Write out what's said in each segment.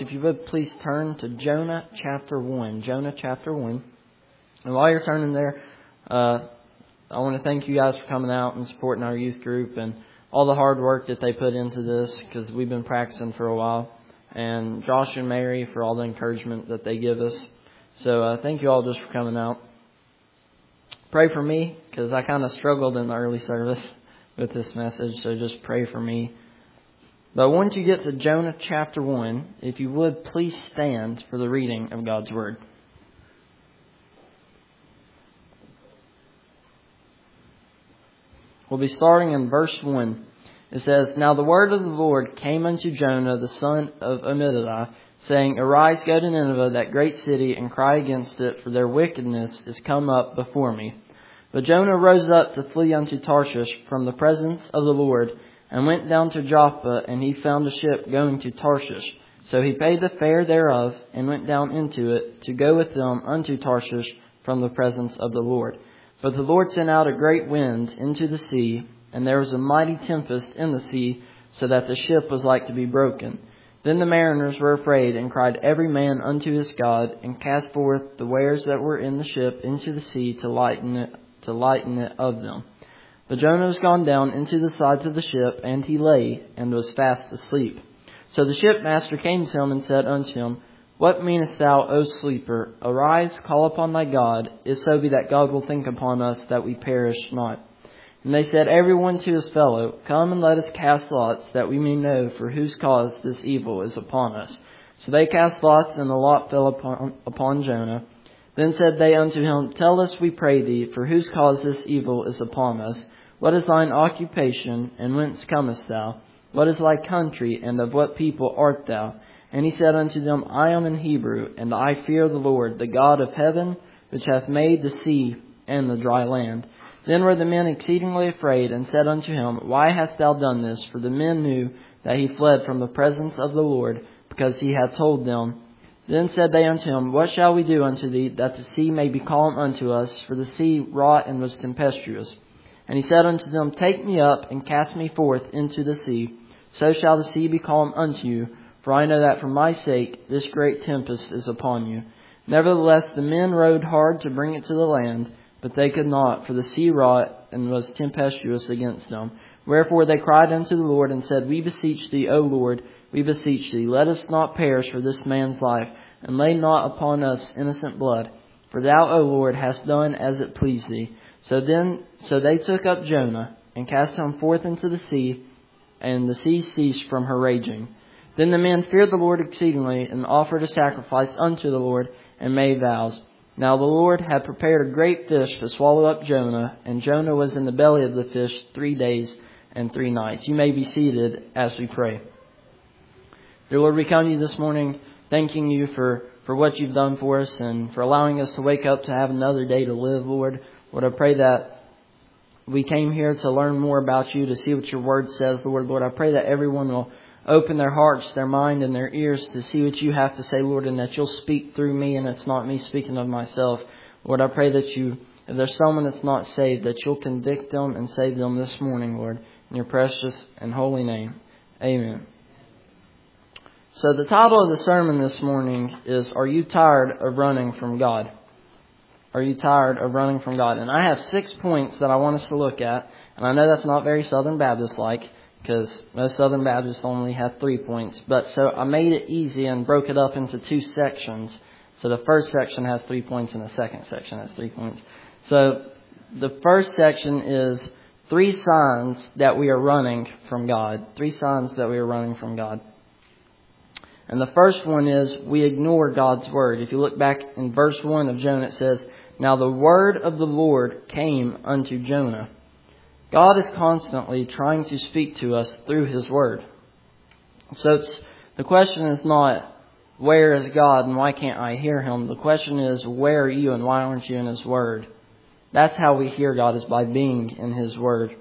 If you would please turn to Jonah chapter 1. Jonah chapter 1. And while you're turning there, I want to thank you guys for coming out and supporting our youth group and all the hard work that they put into this, because we've been practicing for a while. And Josh and Mary for all the encouragement that they give us. So thank you all just for coming out. Pray for me, because I kind of struggled in the early service with this message. So just pray for me. But once you get to Jonah chapter 1, if you would, please stand for the reading of God's Word. We'll be starting in verse 1. It says, "Now the word of the Lord came unto Jonah, the son of Amittai, saying, Arise, go to Nineveh, that great city, and cry against it, for their wickedness is come up before me. But Jonah rose up to flee unto Tarshish from the presence of the Lord, and went down to Joppa, and he found a ship going to Tarshish. So he paid the fare thereof, and went down into it, to go with them unto Tarshish from the presence of the Lord. But the Lord sent out a great wind into the sea, and there was a mighty tempest in the sea, so that the ship was like to be broken. Then the mariners were afraid, and cried every man unto his God, and cast forth the wares that were in the ship into the sea to lighten it of them. But Jonah was gone down into the sides of the ship, and he lay, and was fast asleep. So the shipmaster came to him, and said unto him, What meanest thou, O sleeper? Arise, call upon thy God, if so be that God will think upon us, that we perish not. And they said, every one to his fellow, Come and let us cast lots, that we may know for whose cause this evil is upon us. So they cast lots, and the lot fell upon Jonah. Then said they unto him, Tell us, we pray thee, for whose cause this evil is upon us. What is thine occupation, and whence comest thou? What is thy country, and of what people art thou? And he said unto them, I am an Hebrew, and I fear the Lord, the God of heaven, which hath made the sea and the dry land. Then were the men exceedingly afraid, and said unto him, Why hast thou done this? For the men knew that he fled from the presence of the Lord, because he had told them. Then said they unto him, What shall we do unto thee, that the sea may be calm unto us? For the sea wrought and was tempestuous. And he said unto them, Take me up, and cast me forth into the sea. So shall the sea be calm unto you. For I know that for my sake this great tempest is upon you. Nevertheless the men rowed hard to bring it to the land, but they could not, for the sea wrought and was tempestuous against them. Wherefore they cried unto the Lord, and said, We beseech thee, O Lord, we beseech thee, let us not perish for this man's life, and lay not upon us innocent blood. For thou, O Lord, hast done as it pleased thee. So they took up Jonah, and cast him forth into the sea, and the sea ceased from her raging. Then the men feared the Lord exceedingly, and offered a sacrifice unto the Lord, and made vows. Now the Lord had prepared a great fish to swallow up Jonah, and Jonah was in the belly of the fish 3 days and 3 nights. You may be seated as we pray. Dear Lord, we come to you this morning thanking you for what you've done for us, and for allowing us to wake up to have another day to live, Lord. Lord, I pray that we came here to learn more about you, to see what your word says, Lord. Lord, I pray that everyone will open their hearts, their mind, and their ears to see what you have to say, Lord, and that you'll speak through me, and it's not me speaking of myself. Lord, I pray that if there's someone that's not saved, that you'll convict them and save them this morning, Lord, in your precious and holy name. Amen. So the title of the sermon this morning is, Are you tired of running from God? Are you tired of running from God? And I have 6 points that I want us to look at. And I know that's not very Southern Baptist-like, because most Southern Baptists only have 3 points. But so I made it easy and broke it up into 2 sections. So the first section has 3 points, and the second section has 3 points. So the first section is 3 signs that we are running from God. 3 signs that we are running from God. And the first one is we ignore God's word. If you look back in verse 1 of Jonah, it says, Now the word of the Lord came unto Jonah. God is constantly trying to speak to us through His word. So the question is not, where is God and why can't I hear Him? The question is, where are you and why aren't you in His word? That's how we hear God, is by being in His word.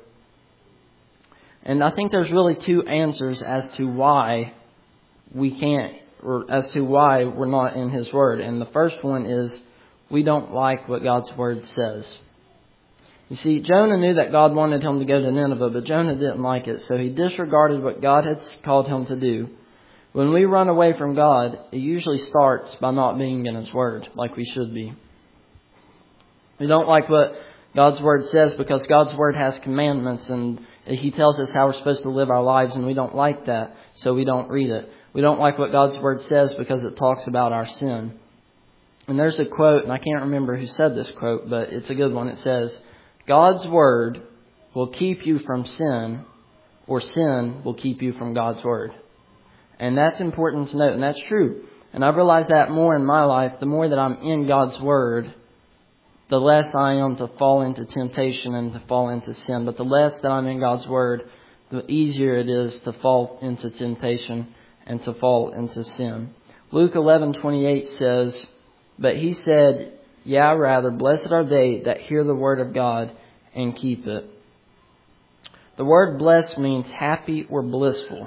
And I think there's really 2 answers as to why we can't, or as to why we're not in His word. And the first one is, we don't like what God's word says. You see, Jonah knew that God wanted him to go to Nineveh, but Jonah didn't like it, so he disregarded what God had called him to do. When we run away from God, it usually starts by not being in His Word like we should be. We don't like what God's Word says because God's Word has commandments and He tells us how we're supposed to live our lives, and we don't like that, so we don't read it. We don't like what God's Word says because it talks about our sin. And there's a quote, and I can't remember who said this quote, but it's a good one. It says, God's Word will keep you from sin, or sin will keep you from God's Word. And that's important to note, and that's true. And I've realized that more in my life. The more that I'm in God's Word, the less I am to fall into temptation and to fall into sin. But the less that I'm in God's Word, the easier it is to fall into temptation and to fall into sin. Luke 11:28 says, But He said, Yea, rather, blessed are they that hear the word of God and keep it. The word blessed means happy or blissful.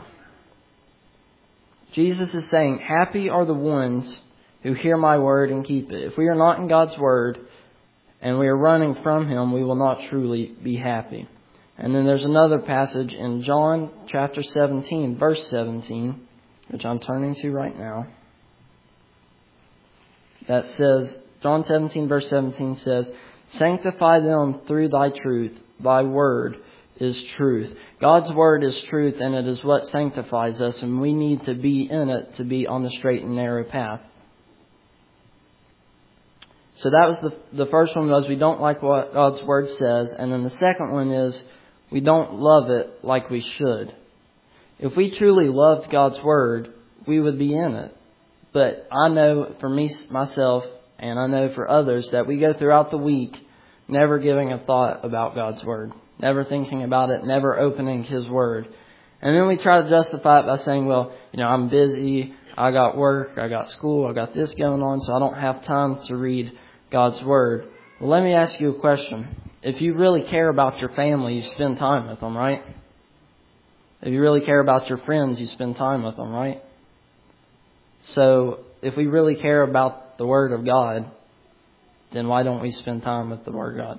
Jesus is saying, happy are the ones who hear my word and keep it. If we are not in God's word and we are running from Him, we will not truly be happy. And then there's another passage in John chapter 17, verse 17, which I'm turning to right now. That says, John 17, verse 17 says, Sanctify them through thy truth. Thy word is truth. God's word is truth, and it is what sanctifies us, and we need to be in it to be on the straight and narrow path. So that was the first one, was we don't like what God's word says. And then the second one is we don't love it like we should. If we truly loved God's word, we would be in it. But I know for myself, and I know for others, that we go throughout the week never giving a thought about God's word, never thinking about it, never opening His word. And then we try to justify it by saying, well, I'm busy, I got work, I got school, I got this going on, so I don't have time to read God's word. Well, let me ask you a question. If you really care about your family, you spend time with them, right? If you really care about your friends, you spend time with them, right? So if we really care about the Word of God, then why don't we spend time with the Word of God?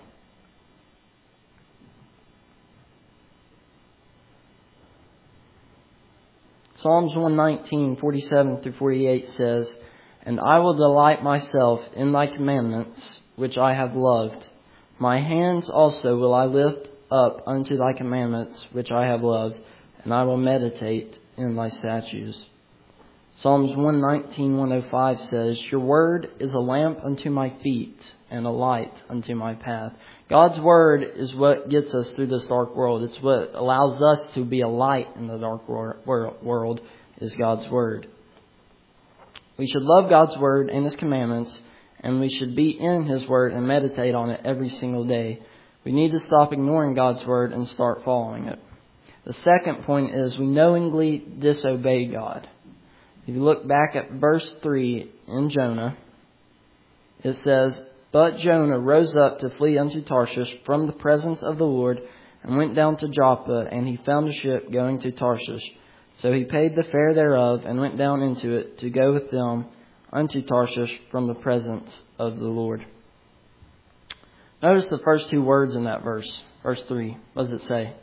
Psalms 119, 47 through 48 says, And I will delight myself in thy commandments, which I have loved. My hands also will I lift up unto thy commandments, which I have loved, and I will meditate in thy statutes. Psalms 119, 105 says, Your word is a lamp unto my feet and a light unto my path. God's word is what gets us through this dark world. It's what allows us to be a light in the dark world, is God's word. We should love God's word and His commandments, and we should be in His word and meditate on it every single day. We need to stop ignoring God's word and start following it. The second point is we knowingly disobey God. If you look back at verse 3 in Jonah, it says, But Jonah rose up to flee unto Tarshish from the presence of the Lord, and went down to Joppa, and he found a ship going to Tarshish. So he paid the fare thereof, and went down into it to go with them unto Tarshish from the presence of the Lord. Notice the first two words in that verse. Verse 3. What does it say?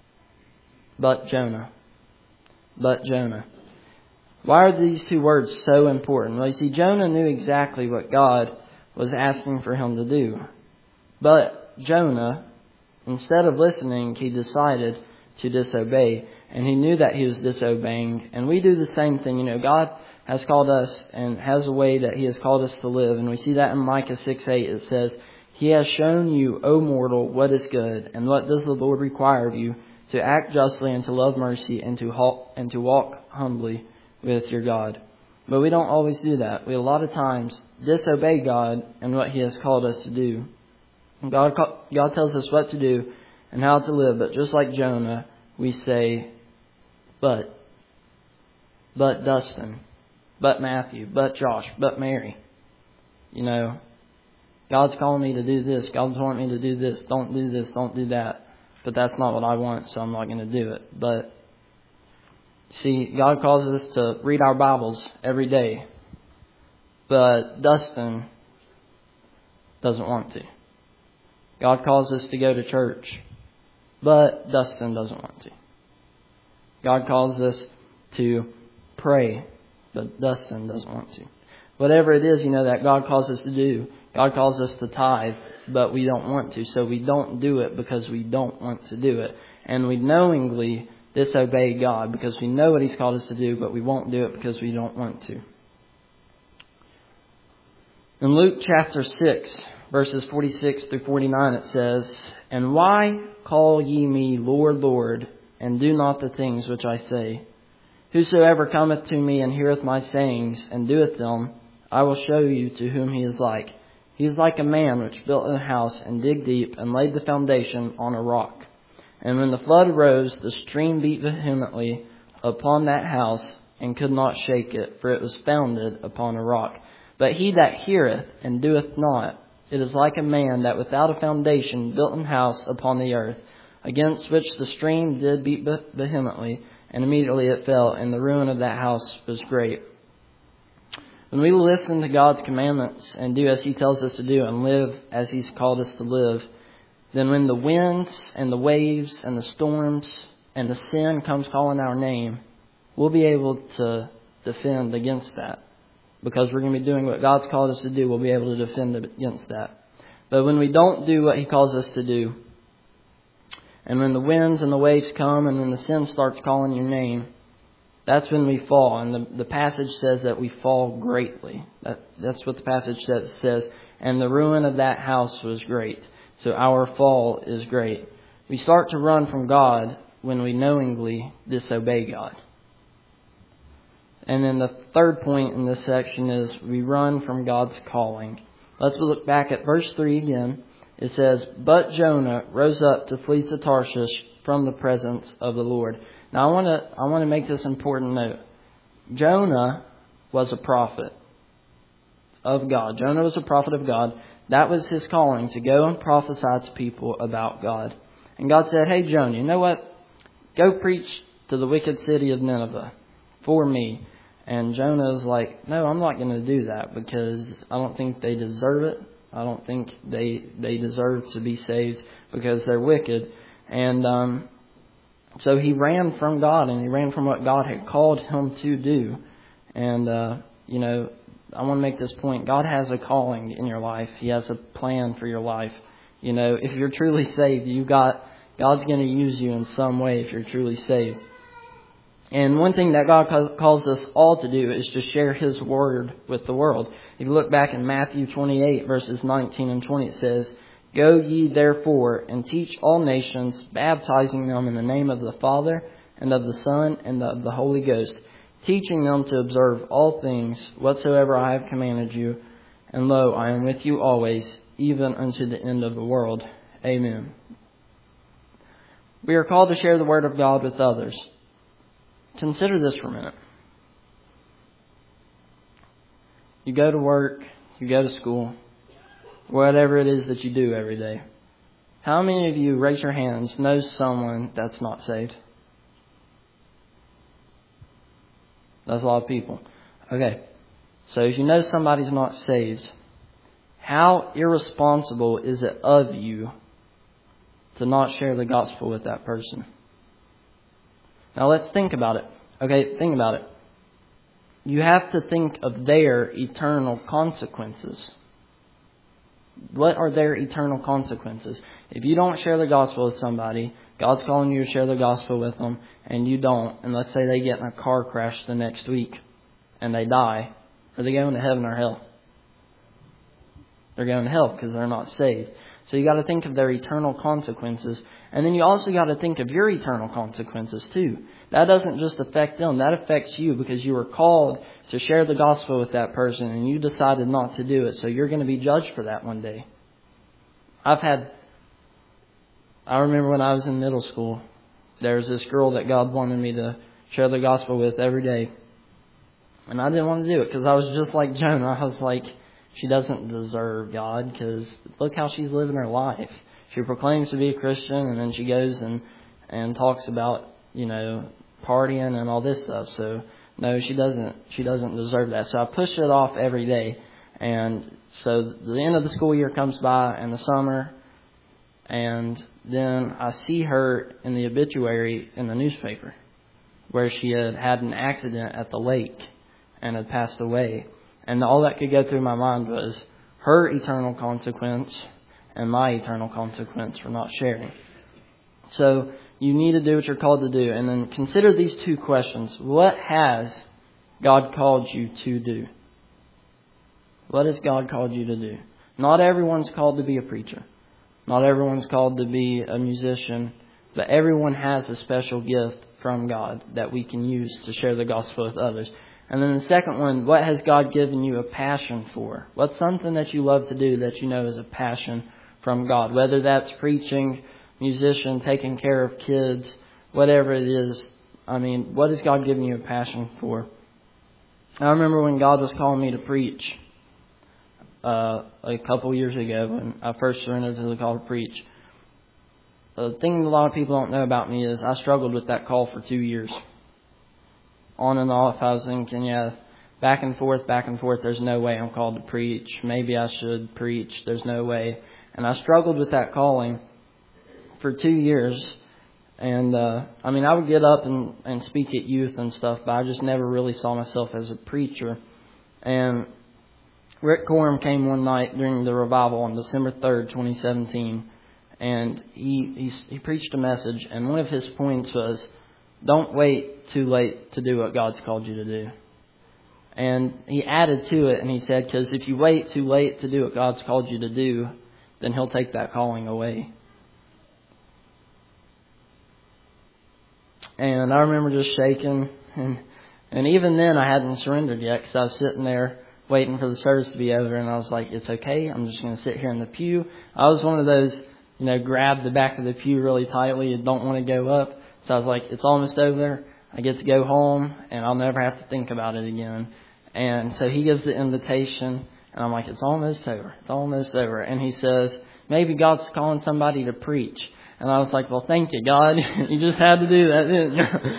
But Jonah. But Jonah. Why are these two words so important? Well, you see, Jonah knew exactly what God was asking for him to do. But Jonah, instead of listening, he decided to disobey. And he knew that he was disobeying. And we do the same thing. God has called us and has a way that He has called us to live. And we see that in Micah 6:8. It says, He has shown you, O mortal, what is good. And what does the Lord require of you? To act justly and to love mercy and to walk humbly with your God. But we don't always do that. We a lot of times disobey God and what He has called us to do. God tells us what to do and how to live. But just like Jonah, we say, but Dustin, but Matthew, but Josh, but Mary. God's calling me to do this. God's wanting me to do this. Don't do this. Don't do that. But that's not what I want, so I'm not going to do it. But see, God calls us to read our Bibles every day. But Dustin doesn't want to. God calls us to go to church. But Dustin doesn't want to. God calls us to pray, but Dustin doesn't want to. Whatever it is, that God calls us to do. God calls us to tithe, but we don't want to. So we don't do it because we don't want to do it. And we knowingly disobey God because we know what He's called us to do, but we won't do it because we don't want to. In Luke chapter 6, verses 46 through 49, it says, "And why call ye me Lord, Lord, and do not the things which I say? Whosoever cometh to me and heareth my sayings, and doeth them, I will show you to whom he is like. He is like a man which built a house, and digged deep, and laid the foundation on a rock. And when the flood arose, the stream beat vehemently upon that house, and could not shake it, for it was founded upon a rock. But he that heareth and doeth not, it is like a man that without a foundation built an house upon the earth, against which the stream did beat vehemently, and immediately it fell, and the ruin of that house was great." When we listen to God's commandments and do as He tells us to do and live as He's called us to live, then when the winds and the waves and the storms and the sin comes calling our name, we'll be able to defend against that. Because we're going to be doing what God's called us to do, we'll be able to defend against that. But when we don't do what He calls us to do, and when the winds and the waves come and when the sin starts calling your name, that's when we fall. And the passage says that we fall greatly. That's what the passage says. It says, "And the ruin of that house was great." So our fall is great. We start to run from God when we knowingly disobey God. And then the third point in this section is we run from God's calling. Let's look back at verse 3 again. It says, "But Jonah rose up to flee to Tarshish from the presence of the Lord." Now I want to make this important note. Jonah was a prophet of God. Jonah was a prophet of God. That was his calling, to go and prophesy to people about God. And God said, "Hey Jonah, you know what? Go preach to the wicked city of Nineveh for me." And Jonah is like, "No, I'm not going to do that because I don't think they deserve it. I don't think they deserve to be saved because they're wicked." And so he ran from God, and he ran from what God had called him to do. And, I want to make this point. God has a calling in your life. He has a plan for your life. If you're truly saved, God's going to use you in some way if you're truly saved. And one thing that God calls us all to do is to share His word with the world. If you look back in Matthew 28, verses 19 and 20, it says, "Go ye therefore and teach all nations, baptizing them in the name of the Father and of the Son and of the Holy Ghost, teaching them to observe all things whatsoever I have commanded you. And lo, I am with you always, even unto the end of the world." Amen. We are called to share the word of God with others. Consider this for a minute. You go to work, you go to school, whatever it is that you do every day. How many of you, raise your hands, know someone that's not saved? That's a lot of people. Okay, so if you know somebody's not saved, how irresponsible is it of you to not share the gospel with that person? Now let's think about it. Okay, think about it. You have to think of their eternal consequences. What are their eternal consequences? If you don't share the gospel with somebody, God's calling you to share the gospel with them, and you don't, and let's say they get in a car crash the next week, and they die, are they going to heaven or hell? They're going to hell because they're not saved. So you got to think of their eternal consequences. And then you also got to think of your eternal consequences too. That doesn't just affect them. That affects you because you were called to share the gospel with that person and you decided not to do it. So you're going to be judged for that one day. I remember when I was in middle school, there was this girl that God wanted me to share the gospel with every day. And I didn't want to do it because I was just like Jonah. I was like, she doesn't deserve God because look how she's living her life. She proclaims to be a Christian and then she goes and talks about, partying and all this stuff. So no, she doesn't deserve that. So I pushed it off every day. And so the end of the school year comes by and the summer, and then I see her in the obituary in the newspaper. where she had had an accident at the lake and had passed away. And all that could go through my mind was her eternal consequence and my eternal consequence for not sharing. So you need to do what you're called to do. And then consider these two questions. What has God called you to do? What has God called you to do? Not everyone's called to be a preacher. Not everyone's called to be a musician. But everyone has a special gift from God that we can use to share the gospel with others. And then the second one, what has God given you a passion for? What's something that you love to do that you know is a passion from God? Whether that's preaching, musician, taking care of kids, whatever it is. I mean, what has God given you a passion for? I remember when God was calling me to preach a couple years ago when I first surrendered to the call to preach. The thing a lot of people don't know about me is I struggled with that call for 2 years. On and off, I was thinking, back and forth, there's no way I'm called to preach. Maybe I should preach. There's no way. And I struggled with that calling for 2 years. And, I would get up and speak at youth and stuff, but I just never really saw myself as a preacher. And Rick Coram came one night during the revival on December 3rd, 2017, and he preached a message, and one of his points was, don't wait too late to do what God's called you to do. And he added to it, and he said, because if you wait too late to do what God's called you to do, then He'll take that calling away. And I remember just shaking, and even then I hadn't surrendered yet, because I was sitting there waiting for the service to be over, and I was like, it's okay, I'm just going to sit here in the pew. I was one of those, grab the back of the pew really tightly and don't want to go up. So I was like, it's almost over. I get to go home, and I'll never have to think about it again. And so he gives the invitation, and I'm like, it's almost over. It's almost over. And he says, maybe God's calling somebody to preach. And I was like, well, thank you, God. You just had to do that, didn't you?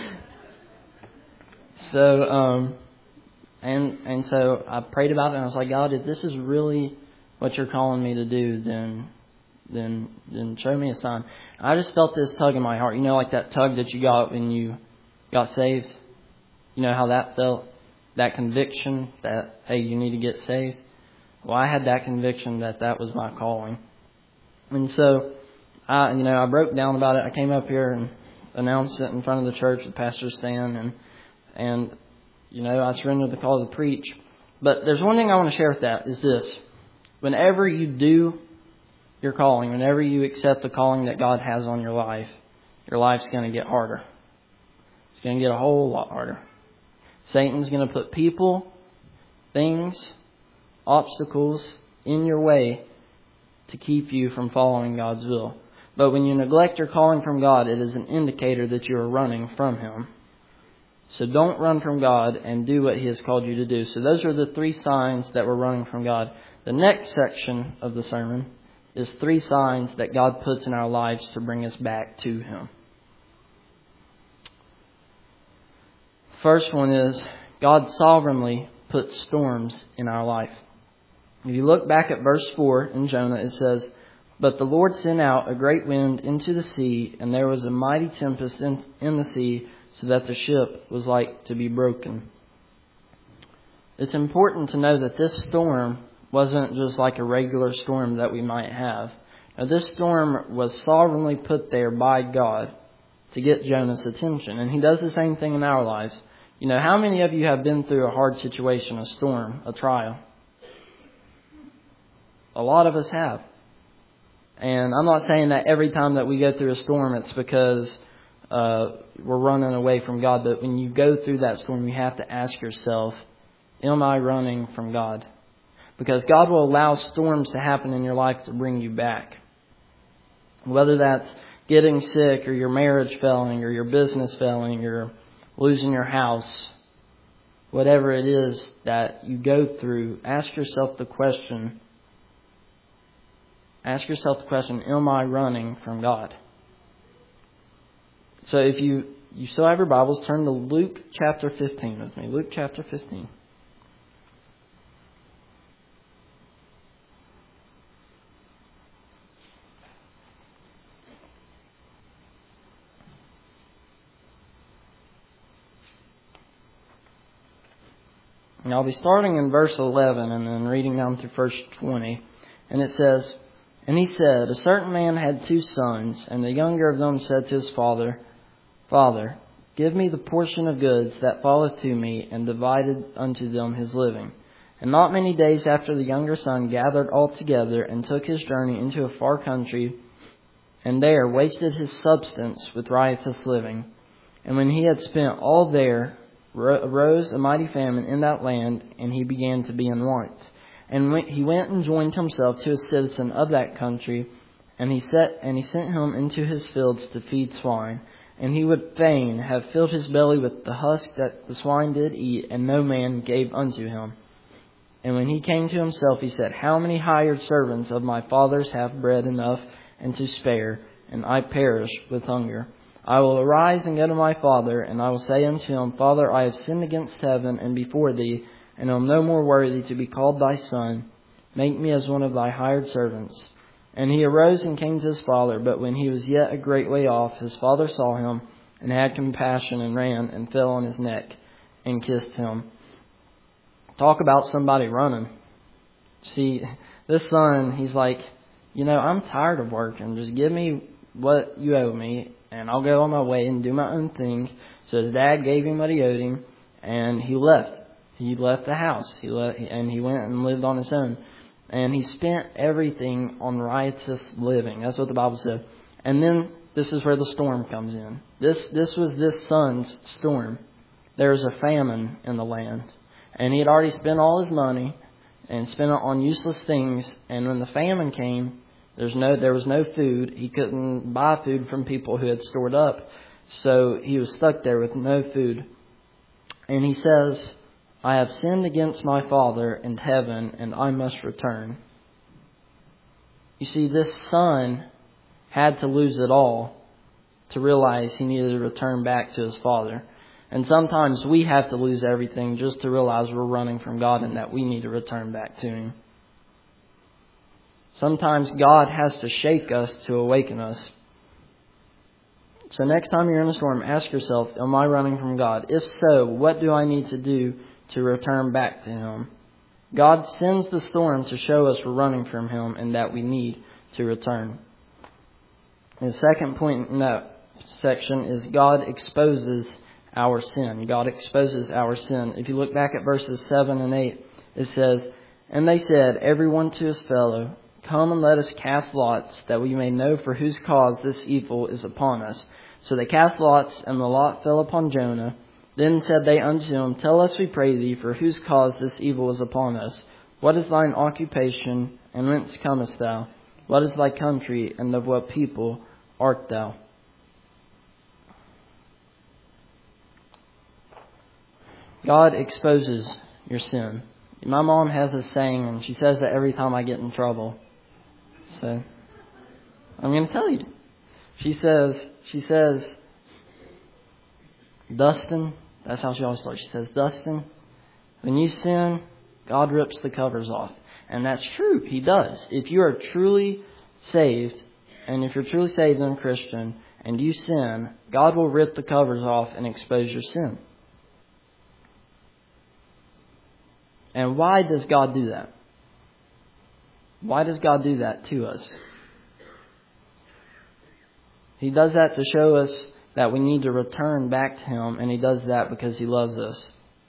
So, and so I prayed about it, and I was like, God, if this is really what you're calling me to do, then show me a sign. I just felt this tug in my heart. Like that tug that you got when you got saved? You know how that felt? That conviction that, hey, you need to get saved? Well, I had that conviction that was my calling. And so, I broke down about it. I came up here and announced it in front of the church with Pastor Stan, and I surrendered the call to preach. But there's one thing I want to share with that is this. Whenever you do your calling, whenever you accept the calling that God has on your life's going to get harder. It's going to get a whole lot harder. Satan's going to put people, things, obstacles in your way to keep you from following God's will. But when you neglect your calling from God, it is an indicator that you are running from Him. So don't run from God and do what He has called you to do. So those are the 3 signs that we're running from God. The next section of the sermon is 3 signs that God puts in our lives to bring us back to Him. First one is God sovereignly puts storms in our life. If you look back at verse 4 in Jonah, it says, but the Lord sent out a great wind into the sea, and there was a mighty tempest in the sea, so that the ship was like to be broken. It's important to know that this storm wasn't just like a regular storm that we might have. Now, this storm was sovereignly put there by God to get Jonah's attention. And He does the same thing in our lives. How many of you have been through a hard situation, a storm, a trial? A lot of us have. And I'm not saying that every time that we go through a storm, it's because we're running away from God. But when you go through that storm, you have to ask yourself, am I running from God? Because God will allow storms to happen in your life to bring you back. Whether that's getting sick, or your marriage failing, or your business failing, or losing your house, whatever it is that you go through, ask yourself the question, am I running from God? So if you still have your Bibles, turn to Luke chapter 15 with me. Luke chapter 15. And I'll be starting in verse 11 and then reading down through verse 20. And it says, "And he said, a certain man had 2 sons, and the younger of them said to his father, Father, give me the portion of goods that falleth to me, and divided unto them his living. And not many days after the younger son gathered all together, and took his journey into a far country, and there wasted his substance with riotous living. And when he had spent all there, arose a mighty famine in that land, and he began to be in want. And he went and joined himself to a citizen of that country, and he sent him into his fields to feed swine. And he would fain have filled his belly with the husk that the swine did eat, and no man gave unto him. And when he came to himself, he said, How many hired servants of my father's have bread enough and to spare, and I perish with hunger? I will arise and go to my father, and I will say unto him, Father, I have sinned against heaven and before thee, and am no more worthy to be called thy son. Make me as one of thy hired servants. And he arose and came to his father, but when he was yet a great way off, his father saw him, and had compassion, and ran, and fell on his neck, and kissed him." Talk about somebody running. See, this son, he's like, I'm tired of working. Just give me what you owe me, and I'll go on my way and do my own thing. So his dad gave him what he owed him, and he left. He left the house. He went and lived on his own. And he spent everything on riotous living. That's what the Bible said. And then this is where the storm comes in. This was this son's storm. There was a famine in the land. And he had already spent all his money and spent it on useless things. And when the famine came, there was no food. He couldn't buy food from people who had stored up. So he was stuck there with no food. And he says, I have sinned against my father in heaven, and I must return. You see, this son had to lose it all to realize he needed to return back to his father. And sometimes we have to lose everything just to realize we're running from God and that we need to return back to Him. Sometimes God has to shake us to awaken us. So next time you're in a storm, ask yourself, am I running from God? If so, what do I need to do to return back to Him? God sends the storm to show us we're running from Him and that we need to return. And the second point in that section is God exposes our sin. God exposes our sin. If you look back at verses 7 and 8, it says, And they said, every one to his fellow, Come and let us cast lots, that we may know for whose cause this evil is upon us. So they cast lots, and the lot fell upon Jonah. Then said they unto him, Tell us, we pray thee, for whose cause this evil is upon us. What is thine occupation, and whence comest thou? What is thy country, and of what people art thou? God exposes your sin. My mom has a saying, and she says it every time I get in trouble. So, I'm going to tell you. She says, Dustin, that's how she always starts. She says, Dustin, when you sin, God rips the covers off. And that's true. He does. If you are truly saved, and if you're truly saved and Christian, and you sin, God will rip the covers off and expose your sin. And why does God do that? Why does God do that to us? He does that to show us that we need to return back to Him, and He does that because He loves us.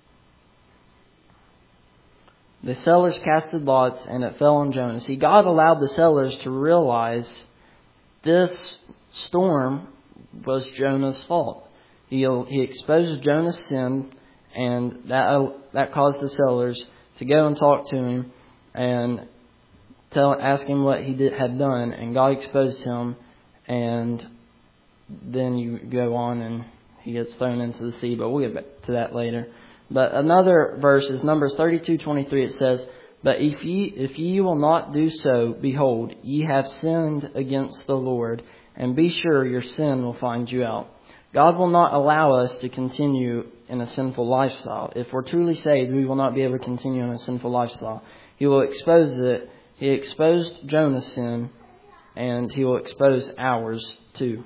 The sellers casted lots, and it fell on Jonah. See, God allowed the sellers to realize this storm was Jonah's fault. He exposed Jonah's sin, and that caused the sellers to go and talk to him and ask him what he had done. And God exposed him, and then you go on and he gets thrown into the sea. But we'll get back to that later. But another verse is Numbers 32:23. It says, But if ye will not do so, behold, ye have sinned against the Lord, and be sure your sin will find you out. God will not allow us to continue in a sinful lifestyle. If we're truly saved, we will not be able to continue in a sinful lifestyle. He will expose it. He exposed Jonah's sin, and He will expose ours too.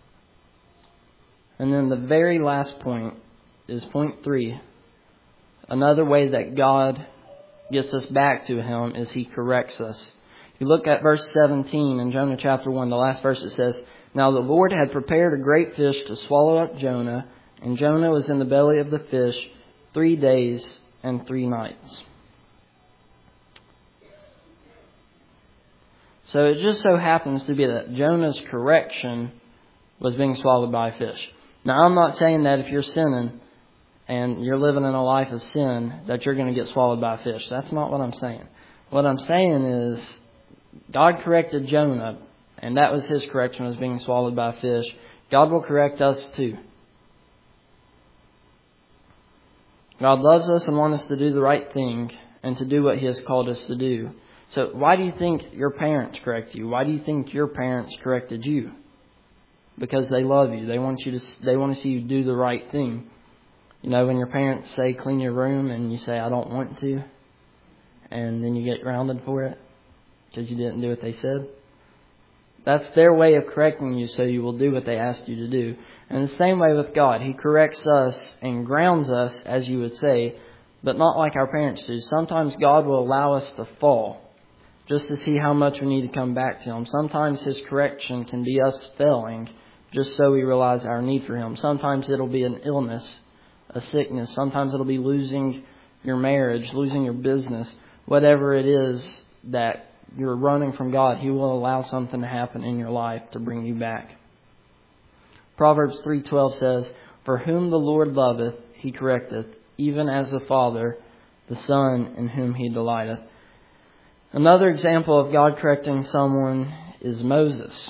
And then the very last point is point 3. another way that God gets us back to Him is He corrects us. If you look at verse 17 in Jonah chapter 1, the last verse, it says, "Now the Lord had prepared a great fish to swallow up Jonah, and Jonah was in the belly of the fish 3 days and 3 nights." So it just so happens to be that Jonah's correction was being swallowed by a fish. Now, I'm not saying that if you're sinning and you're living in a life of sin, that you're going to get swallowed by a fish. That's not what I'm saying. What I'm saying is God corrected Jonah, and that was his correction, was being swallowed by a fish. God will correct us too. God loves us and wants us to do the right thing and to do what He has called us to do. So why do you think your parents correct you? Why do you think your parents corrected you? Because they love you. They want to see you do the right thing. You know, when your parents say clean your room and you say I don't want to, and then you get grounded for it because you didn't do what they said. That's their way of correcting you so you will do what they asked you to do. And the same way with God. He corrects us and grounds us, as you would say, but not like our parents do. Sometimes God will allow us to fall just to see how much we need to come back to Him. Sometimes His correction can be us failing just so we realize our need for Him. Sometimes it'll be an illness, a sickness. Sometimes it'll be losing your marriage, losing your business. Whatever it is that you're running from God, He will allow something to happen in your life to bring you back. Proverbs 3:12 says, "For whom the Lord loveth, He correcteth, even as the Father, the Son in whom He delighteth." Another example of God correcting someone is Moses.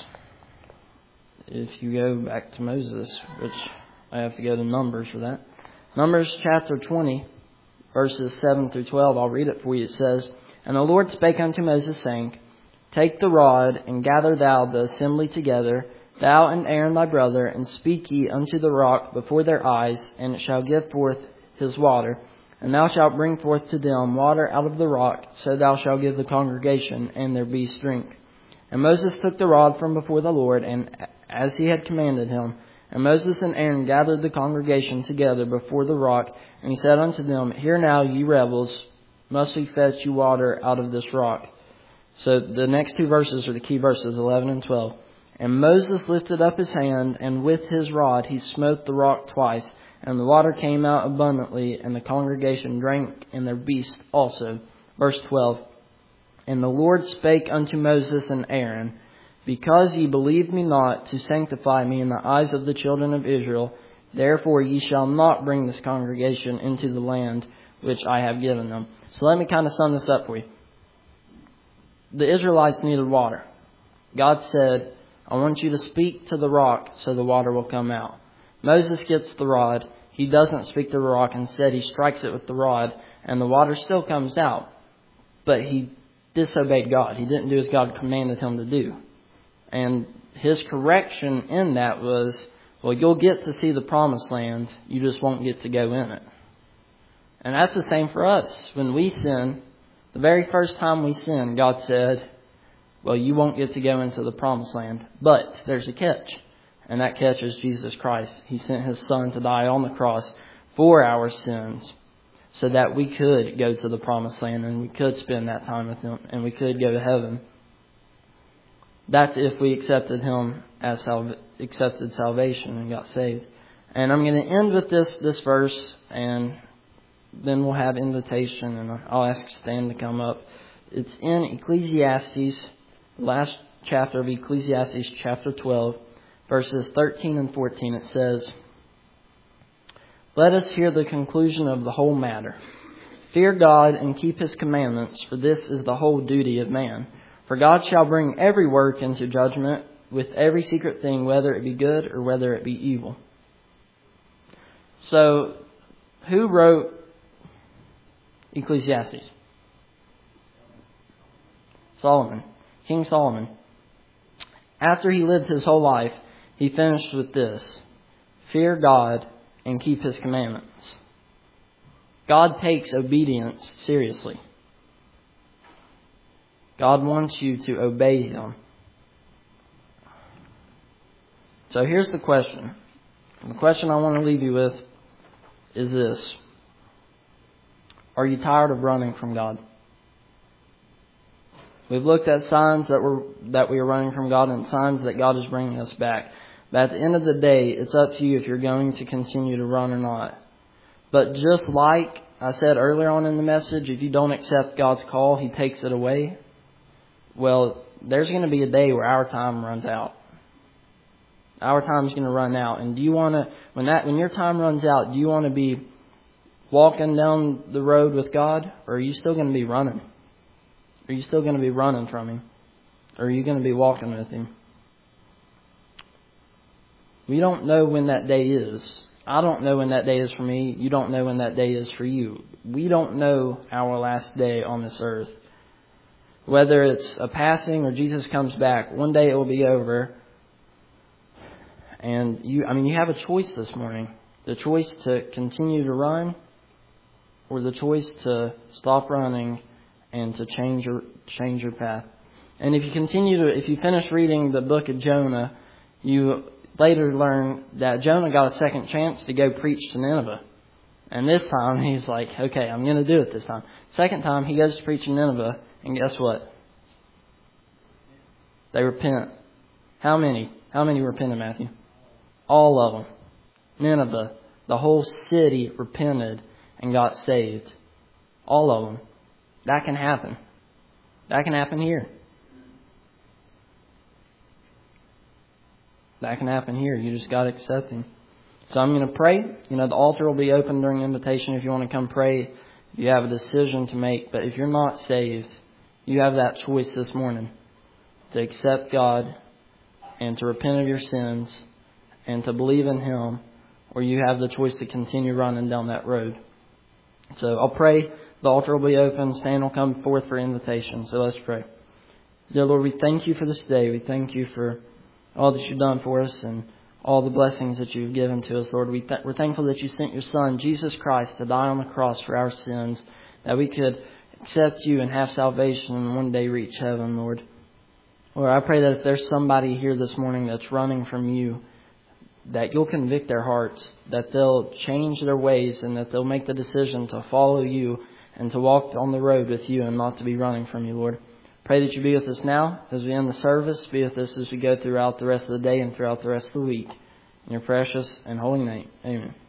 If you go back to Moses, which I have to go to Numbers for that. Numbers chapter 20, verses 7 through 12, I'll read it for you. It says, "And the Lord spake unto Moses, saying, Take the rod, and gather thou the assembly together, thou and Aaron thy brother, and speak ye unto the rock before their eyes, and it shall give forth his water. And thou shalt bring forth to them water out of the rock, so thou shalt give the congregation and their beasts drink. And Moses took the rod from before the Lord, and as he had commanded him. And Moses and Aaron gathered the congregation together before the rock, and he said unto them, Hear now, ye rebels, must we fetch you water out of this rock?" So the next two verses are the key verses, 11 and 12. "And Moses lifted up his hand, and with his rod he smote the rock twice, and the water came out abundantly, and the congregation drank, and their beasts also." Verse 12. "And the Lord spake unto Moses and Aaron, Because ye believed me not to sanctify me in the eyes of the children of Israel, therefore ye shall not bring this congregation into the land which I have given them." So let me kind of sum this up for you. The Israelites needed water. God said, "I want you to speak to the rock so the water will come out." Moses gets the rod. He doesn't speak to the rock. Instead, he strikes it with the rod, and the water still comes out. But he disobeyed God. He didn't do as God commanded him to do. And his correction in that was, well, you'll get to see the promised land. You just won't get to go in it. And that's the same for us. When we sin, the very first time we sin, God said, well, you won't get to go into the promised land. But there's a catch. And that catch is Jesus Christ. He sent His Son to die on the cross for our sins so that we could go to the promised land and we could spend that time with Him and we could go to heaven. That's if we accepted Him as accepted salvation and got saved. And I'm going to end with this verse, and then we'll have invitation, and I'll ask Stan to come up. It's in Ecclesiastes, the last chapter of Ecclesiastes, chapter 12, verses 13 and 14. It says, "Let us hear the conclusion of the whole matter. Fear God and keep His commandments, for this is the whole duty of man. For God shall bring every work into judgment with every secret thing, whether it be good or whether it be evil." So, who wrote Ecclesiastes? Solomon. King Solomon. After he lived his whole life, he finished with this: fear God and keep His commandments. God takes obedience seriously. God wants you to obey Him. So here's the question. The question I want to leave you with is this: Are you tired of running from God? We've looked at signs that we are running from God and signs that God is bringing us back. But at the end of the day, it's up to you if you're going to continue to run or not. But just like I said earlier on in the message, if you don't accept God's call, He takes it away. Well, there's going to be a day where our time runs out. Our time is going to run out. And do you want to, when your time runs out, do you want to be walking down the road with God, or are you still going to be running? Are you still going to be running from Him? Or are you going to be walking with Him? We don't know when that day is. I don't know when that day is for me. You don't know when that day is for you. We don't know our last day on this earth. Whether it's a passing or Jesus comes back, one day it will be over. And you have a choice this morning. The choice to continue to run, or the choice to stop running and to change your path. And if you finish reading the book of Jonah, you later learn that Jonah got a second chance to go preach to Nineveh. And this time he's like, okay, I'm going to do it this time. Second time he goes to preach in Nineveh, and guess what? They repent. How many? How many repented, Matthew? All of them. Nineveh, the whole city repented and got saved. All of them. That can happen. That can happen here. That can happen here. You just got to accept Him. So I'm going to pray. The altar will be open during invitation if you want to come pray. You have a decision to make. But if you're not saved, you have that choice this morning to accept God and to repent of your sins and to believe in Him, or you have the choice to continue running down that road. So I'll pray. The altar will be open. Stan will come forth for invitation. So let's pray. Dear Lord, we thank You for this day. We thank You for all that You've done for us and all the blessings that You've given to us, Lord. We're thankful that You sent Your Son, Jesus Christ, to die on the cross for our sins, that we could accept You and have salvation and one day reach heaven, Lord. Lord, I pray that if there's somebody here this morning that's running from You, that You'll convict their hearts, that they'll change their ways, and that they'll make the decision to follow You and to walk on the road with You and not to be running from You, Lord. Pray that You be with us now as we end the service. Be with us as we go throughout the rest of the day and throughout the rest of the week. In Your precious and holy name, amen.